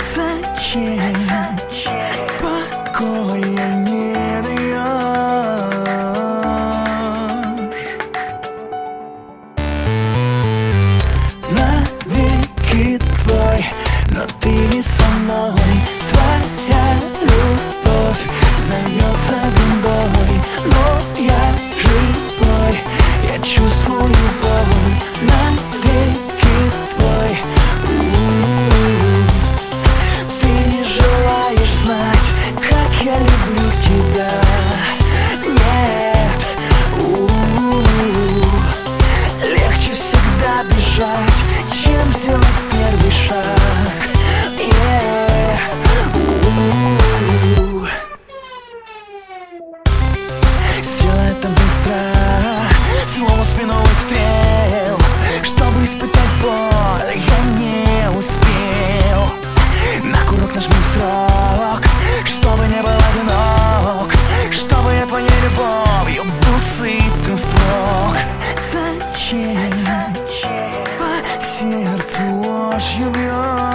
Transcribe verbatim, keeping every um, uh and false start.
Зачем покоя не даешь? Навеки твой, но ты не со мной. Твоя любовь зовется бедой, но я живой, я чувствую боль. Навеки твой. У-у-у. Ты не желаешь знать, как я люблю тебя. Нет. У-у-у. Легче всегда бежать, чем сделать первый шаг. Yeah. У-у-у. Сделай это быстро, словно спиной выстрел. Чтобы испытать боль, я не успел. На курок нажми срок, чтобы не был одинок, чтобы я твоей любовью был сытым впрок. Зачем по сердцу ложью бьешь?